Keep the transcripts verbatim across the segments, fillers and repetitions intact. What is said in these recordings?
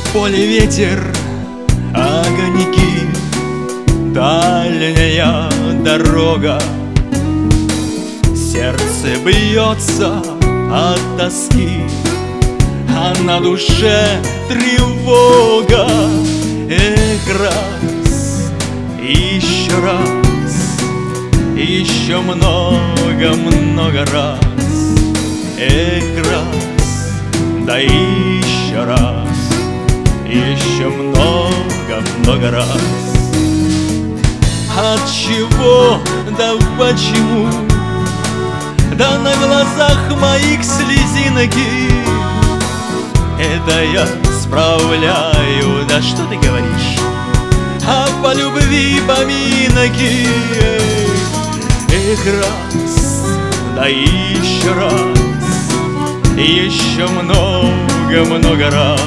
поле ветер, огоньки, дальняя дорога. Сердце бьется от тоски, а на душе тревога. Эх, раз, еще раз, еще много-много раз. Эх, раз, да еще раз, еще много-много раз. От чего, да почему, да на глазах моих слезинки? Это я справляю, да что ты говоришь? А по любви поминки. Эх, раз, да еще раз, еще много-много раз.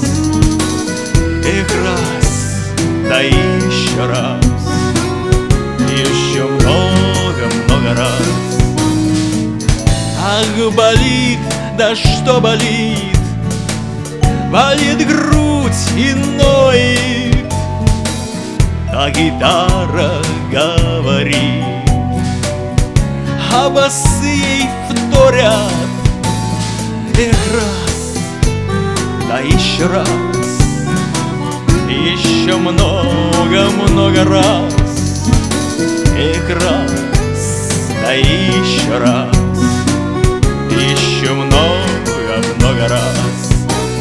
Эх, раз, да еще раз, еще много-много раз. Ах, болит, да что болит, болит грудь и ноет, а гитара говорит, а басы ей вторят. Эх, раз, да еще раз, еще много-много раз. Эх, раз, да еще раз, еще много-много раз.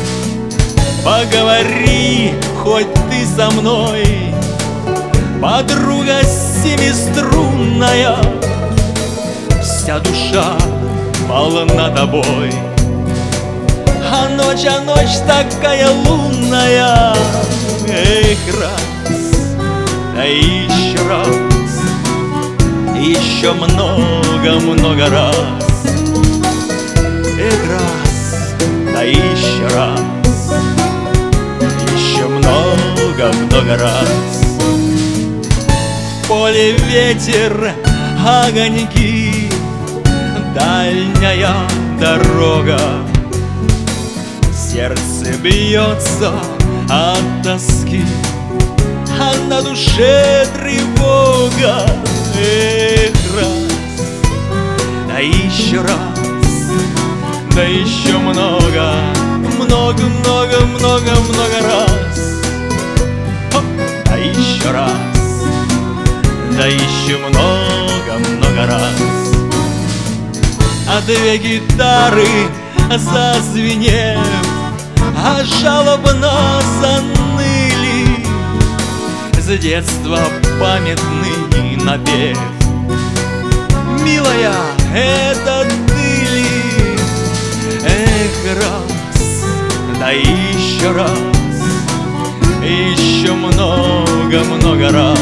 Поговори хоть ты со мной, подруга семиструнная. Вся душа полна тобой, а ночь, а ночь такая лунная. Эх, раз, да еще раз, еще много-много раз. Эх, раз, да еще раз, еще много-много раз. В поле ветер, огоньки, дальняя дорога. Сердце бьется от тоски, а на душе тревога. Эх, раз, да еще раз, да еще много, много-много, много-много раз. Хоп, да еще раз, да еще много-много раз. А две гитары зазвенев, а жалобно заныли, с детства памятный напев. Милая, это ты ли? Эх, раз, да еще раз, еще много-много раз.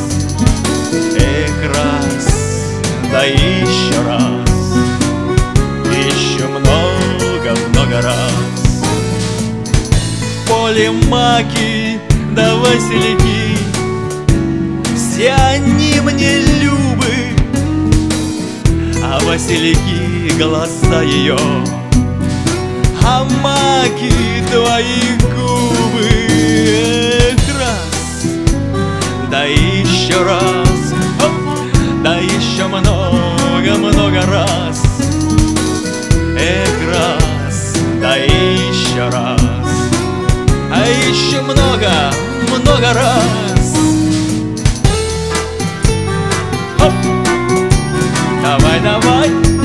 Эх, раз, да еще раз, еще много-много раз. В поле маки да васильки, все они мне любы, а васильки глаза ее, а маки твои губы. Эх, раз, да еще раз, оп, да еще много-много раз. Эх, раз, да еще раз, а еще много-много раз. Хоп, давай, давай.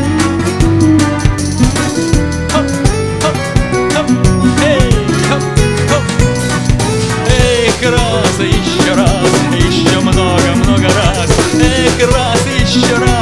Хоп, хоп, хоп, эй, хоп, хоп. Эх, раз, еще раз, еще много-много раз. Эх, раз, еще раз.